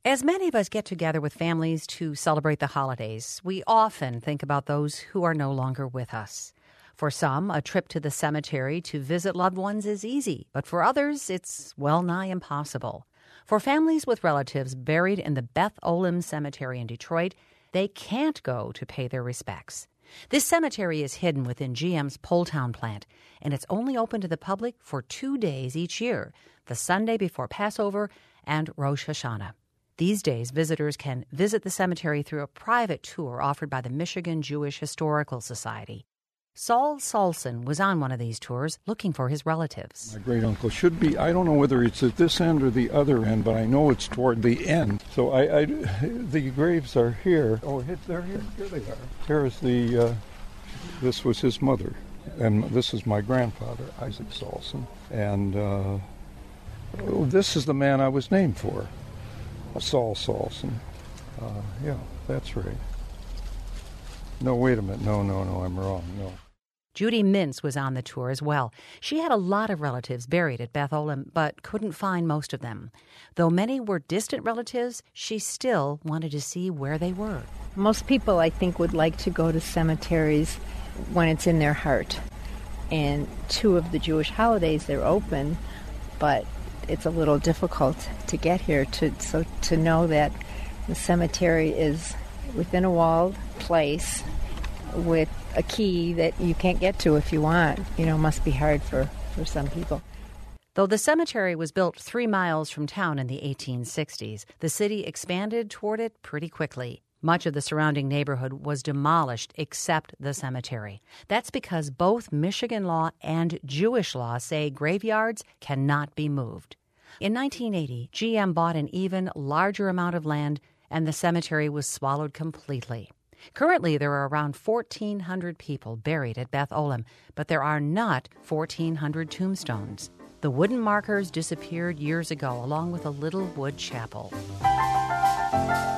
As many of us get together with families to celebrate the holidays, we often think about those who are no longer with us. For some, a trip to the cemetery to visit loved ones is easy, but for others, it's well nigh impossible. For families with relatives buried in the Beth Olim Cemetery in Detroit, they can't go to pay their respects. This cemetery is hidden within GM's Poletown plant, and it's only open to the public for 2 days each year, the Sunday before Passover and Rosh Hashanah. These days, visitors can visit the cemetery through a private tour offered by the Michigan Jewish Historical Society. Saul Salson was on one of these tours looking for his relatives. My great-uncle should be, I don't know whether it's at this end or the other end, but I know it's toward the end. So the graves are here. Oh, they're here. Here they are. Here's this was his mother, and this is my grandfather, Isaac Salson. And this is the man I was named for. Saul Salson. Yeah, that's right. No, wait a minute. No, I'm wrong. No. Judy Mintz was on the tour as well. She had a lot of relatives buried at Beth Olim, but couldn't find most of them. Though many were distant relatives, she still wanted to see where they were. Most people, I think, would like to go to cemeteries when it's in their heart. And 2 of the Jewish holidays, they're open, but it's a little difficult to get here to know that the cemetery is within a walled place with a key that you can't get to if you want. Must be hard for some people. Though the cemetery was built 3 miles from town in the 1860s, the city expanded toward it pretty quickly. Much of the surrounding neighborhood was demolished except the cemetery. That's because both Michigan law and Jewish law say graveyards cannot be moved. In 1980, GM bought an even larger amount of land, and the cemetery was swallowed completely. Currently, there are around 1,400 people buried at Beth Olim, but there are not 1,400 tombstones. The wooden markers disappeared years ago, along with a little wood chapel.